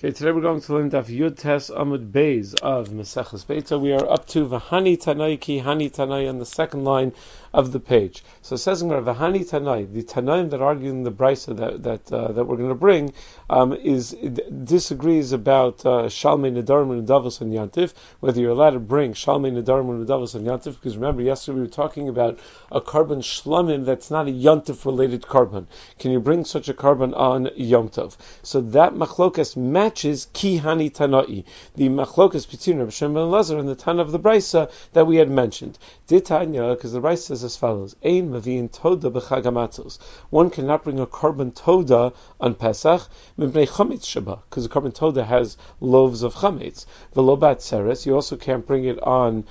Okay, today we're going to learn Daf Yud Tes Amud Beis of Maseches Beitza. We are up to V'hani Tanai Ki Hani Tanai on the second line of the page. So it says in there, V'hani Tanai, the Tanaim that argue in the Brisa that we're going to bring disagrees about Shalmei Nedarim and Nedavos and Yantif, whether you're allowed to bring Shalmei Nedarim and Nedavos and Yantif, because remember yesterday we were talking about a carbon shlamim that's not a Yantif related carbon. Can you bring such a carbon on Yom Tov? So that machlokas matches Ki Hani Tanai, the machlokas between Rabbi Shimon ben Elazar and the Tana of the Brisa that we had mentioned. Ditanya, because the Brisa says as follows: Ein Maviin Toda b'Chag HaMatzos. One cannot bring a carbon Toda on Pesach mibnei chametz sheba, because the carbon Toda has loaves of chametz. V'lo b'atzeres, you also can't bring it on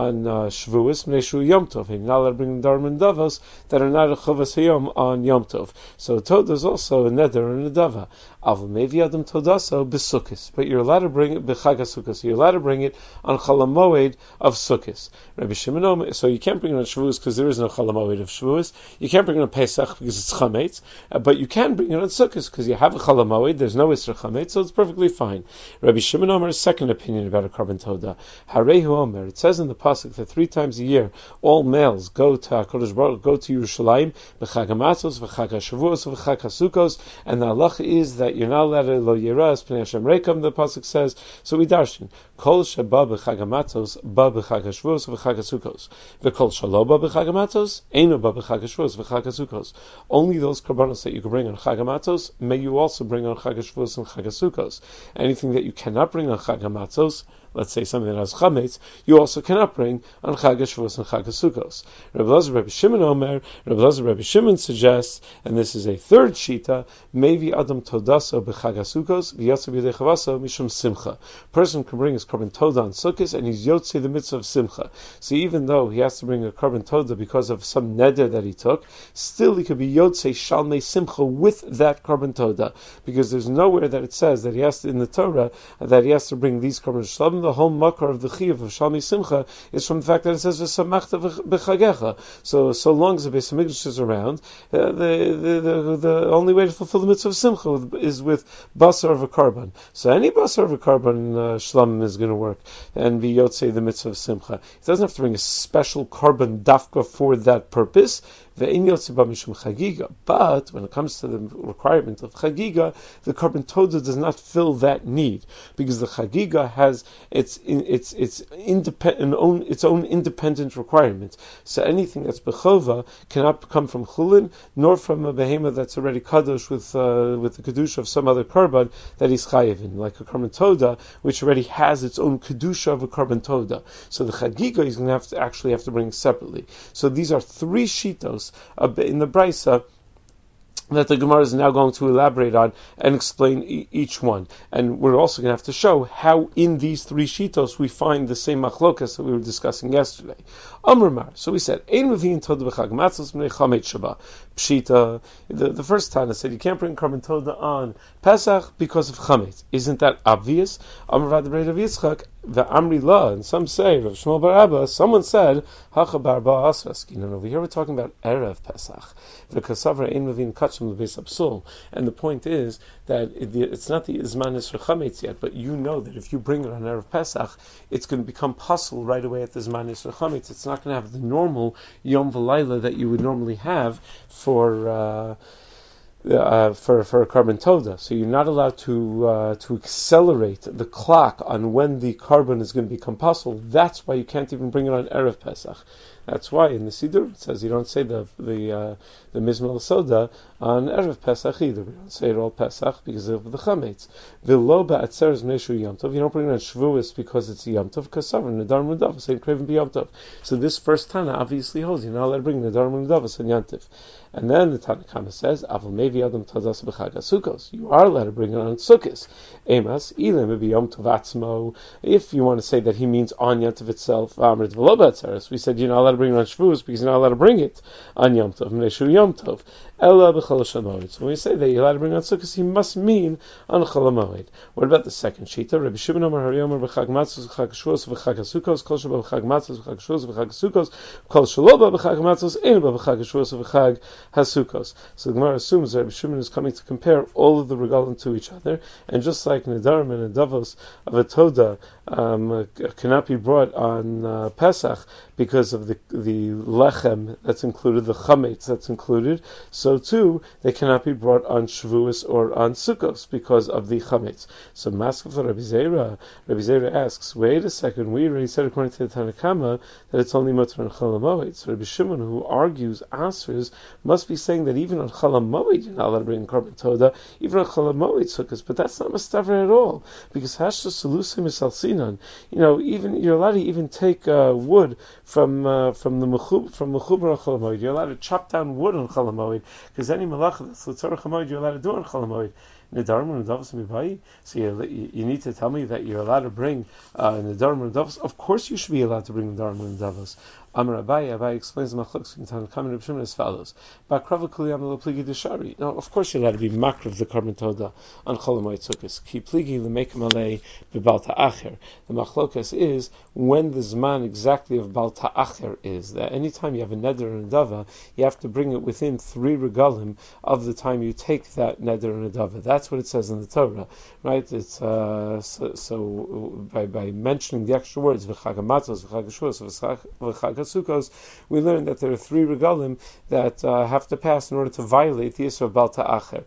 Shavuos mibnei shu Yom Tov. You're not allowed to bring Nedarim and Nedavos that are not a Chavas Hayom on Yom Tov. So Toda is also a Neder and a Nedava. Avol mevi adam Todaso b'Sukkos, but you're allowed to bring it b'Chag HaSukkos. You're allowed to bring it on Chol HaMoed of Sukkos. Rabbi Shimon, so you can't bring it on Shavuos because there is no Chol HaMoed of Shavuos. You can't bring it on Pesach because it's chametz, but you can bring it on Sukkos because you have a Chol HaMoed. There's no Isra chametz, so it's perfectly fine. Rabbi Shimon Omer's second opinion about a carbon Toda. Harehu Omer. It says in the pasuk that 3 times a year all males go to HaKadosh Baruch, go to Yerushalayim b'Chag HaMatzos, b'Chag HaShavuos, b'Chag HaSukkos, and the halacha is that you're not allowed to lo yiras pnei Hashem reikam. The pasuk says. So we darshan kol sheba b'Chag HaMatzos ba b'Chag HaShavuos v'Chag HaSukkos v'kol shalo ba b'Chag HaMatzos eino ba b'Chag HaShavuos v'Chag HaSukkos. Only those karbanos that you can bring on Chag HaMatzos may you also bring on Chag HaShavuos and Chag HaSukkos. Anything that you cannot bring on Chag HaMatzos, let's say something that has chametz, you also cannot bring on Chag HaShavuos and Chag HaSukkos. Rabbi Elazar, Rabbi Shimon Omer, Rabbi Elazar, Rabbi Shimon suggests, and this is a third shita, maybe Adam Todaso b'Chag HaSukkos v'yatzav yedei chavaso mishum simcha. Person can bring his carbon Toda on Sukkos and he's yotzei the mitzvah of simcha. So even though he has to bring a carbon Toda because of some neder that he took, still he could be yotzei shalmei simcha with that carbon Toda, because there's nowhere that it says that he has to, in the Torah, that he has to bring these carbon shlamim. The whole makar of the chiyuv of Shalmei Simcha is from the fact that it says v'samachta b'chagecha. So long as the Beis Hamikdash is around, the only way to fulfill the mitzvah of Simcha is with basar of a carbon. So any basar of a carbon shlamim is going to work and be yotzei the mitzvah of Simcha. He doesn't have to bring a special carbon dafka for that purpose. But when it comes to the requirement of chagiga, the carbon Toda does not fill that need, because the chagiga has its own independent requirement. So anything that's bechova cannot come from chulin, nor from a behema that's already kadosh with the kedusha of some other carbon that he's chayiv in, like a carbon Toda, which already has its own kedusha of a carbon Toda. So the chagiga he's going to have to bring separately. So these are 3 shitos in the Brisa that the Gemara is now going to elaborate on and explain each one. And we're also going to have to show how in these 3 shitos we find the same machlokas that we were discussing yesterday. Amrmar. So we said, Ein Maviin Toda b'Chag HaMatzos mibnei chametz sheba. Pshita. The first Tana said you can't bring carbon Toda on Pesach because of chametz. Isn't that obvious? Amar v'adabrei Rav Yitzchak v'amri la. And some say, Rav Shmuel bar Abba, someone said, Hacha bar ba asraski. And over here we're talking about Erev Pesach. V'kasavra Ein Maviin Kachim l'beis Absul. And the point is that it's not the Izmanis for chametz yet, but you know that if you bring it on Erev Pesach, it's going to become possible right away at the Izmanis for chametz. It's not going to have the normal Yom V'Layla that you would normally have for a carbon Toda. So you're not allowed to accelerate the clock on when the carbon is going to become possible. That's why you can't even bring it on Erev Pesach. That's why in the Siddur it says you don't say the Mizmor Soda on Erev Pesach either. We don't say it all Pesach because of the Chametz. V'lo ba'atzeres meishu Yom Tov. You don't bring it on Shavuos because it's Yom Tov. Kasavar Nedarim Nedavos Same Craven Yom Tov. So this first Tana obviously holds you're not allowed to bring Nedarim Nedavos and Yom Tov. And then the Tana Kama says, Avol mevi adam Todas b'Chag HaSukkos. You are allowed to bring it on Sukkos. Emas ilim maybe Yom Tov atzmo. If you want to say that he means on Yom Tov itself, Amrit v'lo ba'atzeres. We said you're not allowed to bring it on Shavuos because you're not allowed to bring it on Yom Tov. Meishu Yom Tov. Ella b'Chol HaMoed. So when we say that you're allowed to bring on Sukkos, he must mean on Chol HaMoed. What about the second shita? Rabbi Shimon Omer Haryomer b'Chag Matzos b'Chag Shavuos b'Chag HaSukkos Kol sheba b'Chag Matzos b'Chag Shavuos b'Chag HaSukkos Kol shelo ba b'Chag Matzos ein ba b'Chag Shavuos b'Chag Hasukos. So the Gemara assumes that Rabbi Shimon is coming to compare all of the regalim to each other, and just like Nedarim and Nedavos of a Toda cannot be brought on Pesach because of the lechem that's included, the chametz that's included, so too they cannot be brought on Shavuos or on Sukkos because of the chametz. So Maskav Rabbi Zera asks, wait a second, we already said according to the Tanakama that it's only mutter on Chol HaMoed. So Rabbi Shimon, who argues answers, must be saying that even on Chol HaMoed you're not allowed to bring Korban Toda, even on Chol HaMoed Sukkos, but that's not Mustaver at all, because Hashta Salusim is Alsinan. Even you're allowed to even take wood from the Mechuber on Chol HaMoed. You're allowed to chop down wood on Chol HaMoed, because any malacha that's L'tzorach HaMoed you're allowed to do on Chol HaMoed. So you need to tell me that you're allowed to bring Nedarim and Nedavos. Of course you should be allowed to bring Nedarim and Nedavos. Amar Abaye explains the machlokes in Tanakh Reb Shimon as follows: now, of course you're allowed to be makriv the Korban Toda on Chol HaMoed Sukkos. Ki pligi l'mekim alei b'bal ta'acher. The machlokas is when the zman exactly of bal ta'acher is. That anytime you have a neder and a dava, you have to bring it within 3 regalim of the time you take that neder and a dava. That's what it says in the Torah, right? It's so by mentioning the extra words v'chag hamatzos, v'chag hashuos, v'chag Sukkos, we learn that there are 3 regalim that have to pass in order to violate the issue of Bal Ta'acher.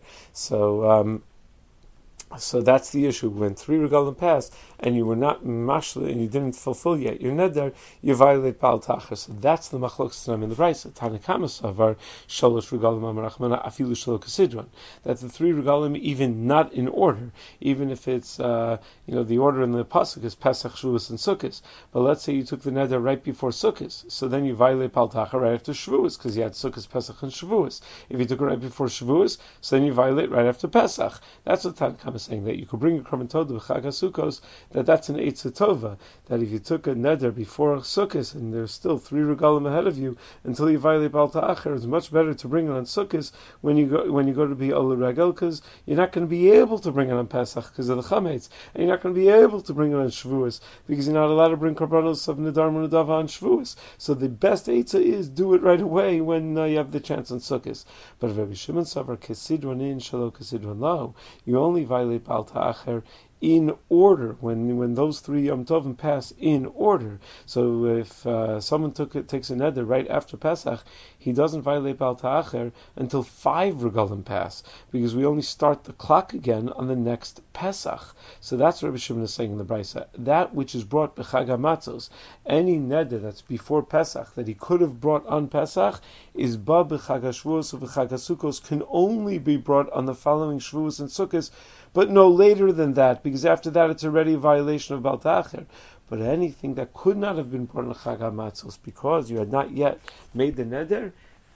So that's the issue. When 3 regalim pass and you were not mashli and you didn't fulfill yet your neder, you violate Bal Ta'acher. So that's the machlokes in the Brayso. Tanakama savar shalosh regalim amarachmana afilu shelo kasidron. That the 3 regalim, even not in order, even if it's the order in the pasuk is Pesach, Shavuos, and Sukkos. But let's say you took the neder right before Sukkos, so then you violate Bal Ta'acher right after Shavuos because you had Sukkos, Pesach, and Shavuos. If you took it right before Shavuos, so then you violate right after Pesach. That's what Tanakama saying, that you could bring a Korban Toda b'Chag HaSukkos, that's an Eitzah Tova, that if you took a neder before Sukkos and there's still 3 regalim ahead of you until you violate Bal Ta'acher, it's much better to bring it on Sukkos when you go to be Ola Regel, because you're not going to be able to bring it on Pesach because of the Chametz, and you're not going to be able to bring it on Shavuos because you're not allowed to bring Korbanos of Nedarim and Nedava on Shavuos. So the best Eitzah is do it right away when you have the chance on Sukkos. But Rabbi Shimon Savar Kesidron in Shalo Kesidron Lo, you only violate Bal Ta'acher in order, when those 3 Yom Tovim pass in order. So if someone takes a neder right after Pesach, he doesn't violate Bal Ta'acher until 5 regalim pass, because we only start the clock again on the next Pesach. So that's what Rabbi Shimon is saying in the Brayso. That which is brought b'Chag HaMatzos, any neder that's before Pesach that he could have brought on Pesach, is ba b'Chag HaShavuos or b'Chag HaSukkos, can only be brought on the following Shavuos and Sukkos, but no later than that, because after that it's already a violation of Bal Ta'acher. But anything that could not have been brought on Chag HaMatzos because you had not yet made the neder,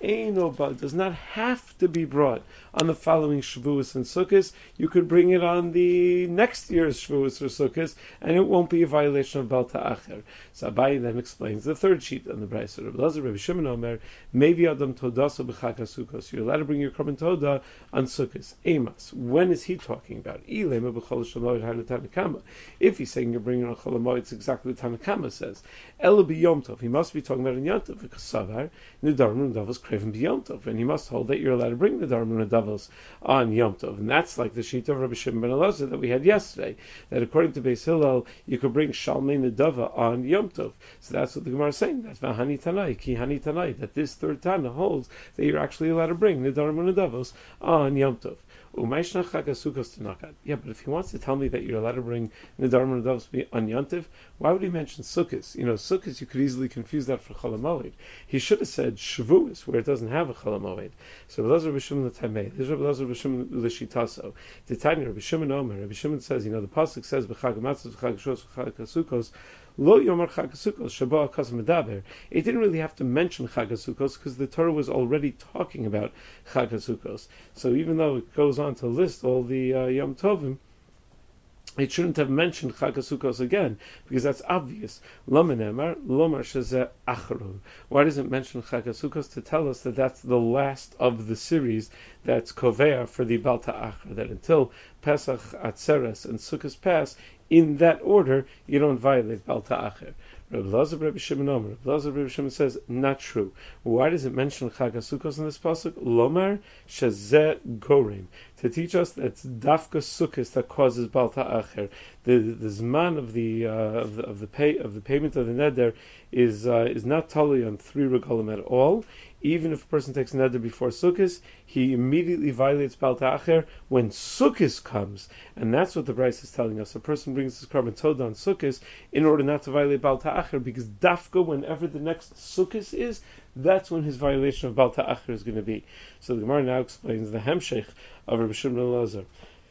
does not have to be brought on the following Shavuos and Sukkos. You could bring it on the next year's Shavuos or Sukkos, and it won't be a violation of Bal Ta'acher. So Abaye then explains the third sheet on the Brayso. Rabbi Shimon Omer, maybe Adam Todaso b'Chag HaSukkos. You're allowed to bring your Korban Toda on Sukkos. Amos. When is he talking about? If he's saying you're bringing on Chol HaMoed, it's exactly what Tanakama says. Ela b'Yom Tov. He must be talking about in Yom Tov. Because Savar Nedarim and Nedavos kreven b'Yom Tov, and he must hold that you're allowed to bring Nedarim and Nedavos on Yom Tov, and that's like the sheet of Rabbi Shimon ben Elazar that we had yesterday. That according to Beis Hillel, you could bring Shalmei Nedava on Yom Tov. So that's what the Gemara is saying. That's V'hani Tanai, Ki Hani Tanai. That this third Tana holds that you're actually allowed to bring Nedarim and Nedavos on Yom Tov. Yeah, but if he wants to tell me that you're allowed to bring Nedarim and Nedavos on Yom Tov, why would he mention Sukkos? Sukkos, you could easily confuse that for Chol HaMoed. He should have said Shavuos, where it doesn't have a Chol HaMoed. So Rabbi Shimon l'Tamei, this is Rabbi Shimon l'Shitaso. The Tanya, Rabbi Shimon Omer, Rabbi Shimon says, the pasuk says, B'Chag HaMatzos, B'Chag HaShavuos, B'Chag HaSukkos, Lo Yomar Chag HaSukkos, Shabbat Kas Medaber. It didn't really have to mention Chag HaSukkos because the Torah was already talking about Chag HaSukkos. So even though it goes on to list all the Yom Tovim, it shouldn't have mentioned Chag HaSukkos again, because that's obvious. Lomar Shezeh Achru. Why does it mention Chag HaSukkos? To tell us that that's the last of the series that's Kovea for the Bal Ta'acher, that until Pesach, Atzeres, and Sukkot pass in that order, you don't violate Bal Ta'acher. Rabbi Elazar, Rabbi Shimon Omer. Rabbi Elazar, Rabbi Shimon says, not true. Why does it mention Chag HaSukkos in this pasuk? Lomar shezeh gorim, to teach us that it's dafka sukkos that causes Bal Ta'acher. The zman of the payment of the neder is not totally on 3 regalim at all. Even if a person takes neder before Sukkot, he immediately violates Bal Ta'acher when Sukkot comes. And that's what the Bryce is telling us. A person brings his carbon toda on Sukkot in order not to violate Bal Ta'acher, because dafka, whenever the next Sukkot is, that's when his violation of Bal Ta'acher is going to be. So the Gemara now explains the Hemshech of Rabbi Shimon Elazar.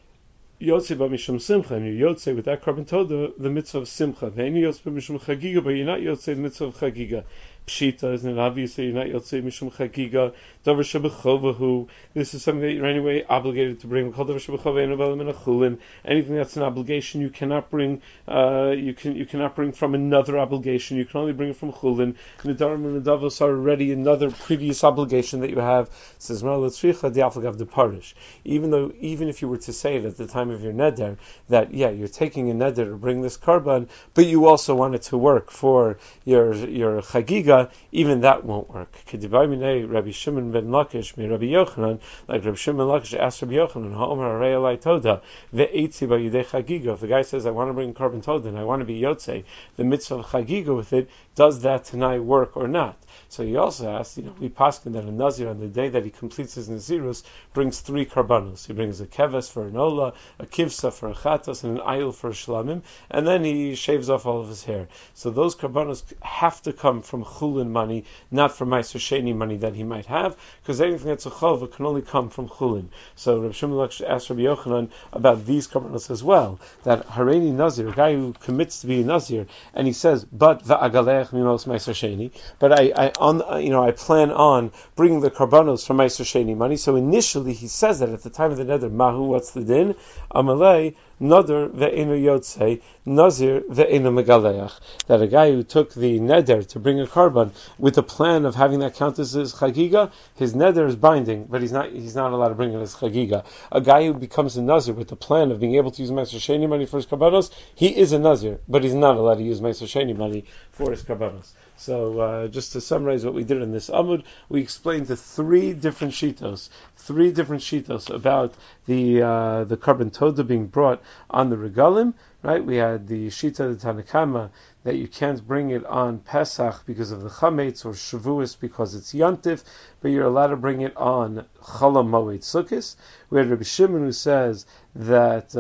Yotzei ba mishum simcha, and you yotzei with that carbon toda the mitzvah of simcha. Then you yotzei mishum chagiga, but you're not yotzei the mitzvah of chagiga. Pshita, isn't it obvious that you're not yotzei mishum chagiga? Davar shebechovahu. This is something that you're anyway obligated to bring. Davar shebechovahu eno b'elam chulin. Anything that's an obligation, you cannot bring. You cannot bring from another obligation. You can only bring it from chulin. Nedarim and nedavos are already another previous obligation that you have. Says Mar L'tzricha di'afagav de parish. Even if you were to say it at the time of your neder, that you're taking a neder to bring this karban, but you also want it to work for your chagiga, even that won't work. Rabbi Shimon ben Lakish, Rabbi Yochanan, like Rabbi Shimon ben Lakish asked Rabbi Yochanan, Ha'omer harei alai toda ve'etzi b'yidei chagiga. If the guy says, I want to bring carbon toda and I want to be yotzei, the mitzvah of chagiga with it, does that tonight work or not? So he also asked, we paskin that a nazir on the day that he completes his nazirus brings 3 karbanos. He brings a keves for an ola, a kivsa for a chatas, and an ayil for a shlamim, and then he shaves off all of his hair. So those karbanos have to come from chulin money, not from Meiser Sheni money that he might have, because anything that's a chova can only come from chulin. So Rabbi Shimon Lakish asked Rabbi Yochanan about these karbanos as well, that hareini nazir, a guy who commits to be a nazir, and he says, but va'agalech mimos Meiser Sheni, but I plan on bringing the karbanos from Meiser Sheni money. So initially he says that at the time of the neder, mahu, what's the din? Amalei Nader ve'enu yotzei, nazir ve'enu megaleach. That a guy who took the neder to bring a karban with the plan of having that count as his chagiga, his neder is binding, but he's not allowed to bring it as chagiga. A guy who becomes a nazir with the plan of being able to use Meiser Sheni money for his karbanos, he is a nazir, but he's not allowed to use Meiser Sheni money for his karbanos. So just to summarize what we did in this Amud, we explained the 3 different shitos about the carbon toda being brought on the regalim. Right? We had the shita the Tanakama that you can't bring it on Pesach because of the chametz, or Shavuos because it's yantif, but you're allowed to bring it on Chol Moed Sukkos. We had Rabbi Shimon who says that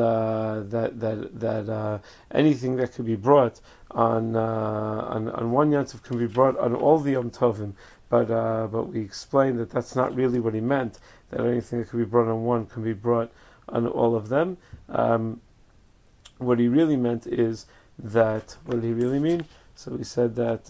anything that could be brought on one yantif can be brought on all the Yom Tovim, but we explained that that's not really what he meant. That anything that could be brought on one can be brought on all of them. What he really meant is that, what did he really mean? So he said that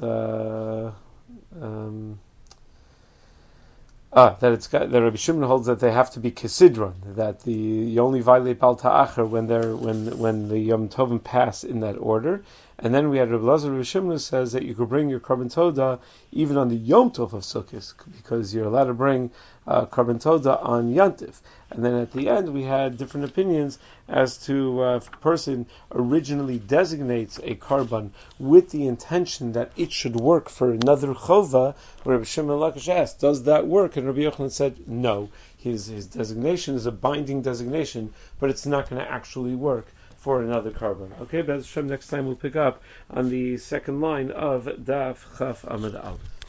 that Rabbi Shimon holds that they have to be kesidron, that you only violate Bal Ta'acher when the Yom Tovim pass in that order. And then we had Rabbi Elazar Rabbi Shimon who says that you could bring your carbon toda even on the Yom Tov of Sukkot, because you're allowed to bring carbon toda on Yantif. And then at the end we had different opinions as to if a person originally designates a carbon with the intention that it should work for another chova. Rabbi Shimon Lakish asked, does that work? And Rabbi Yochanan said, no. His designation is a binding designation, but it's not going to actually work for another carbon. Okay, Be'ez Hashem, next time we'll pick up on the second line of Daf Chaf Amud Aleph.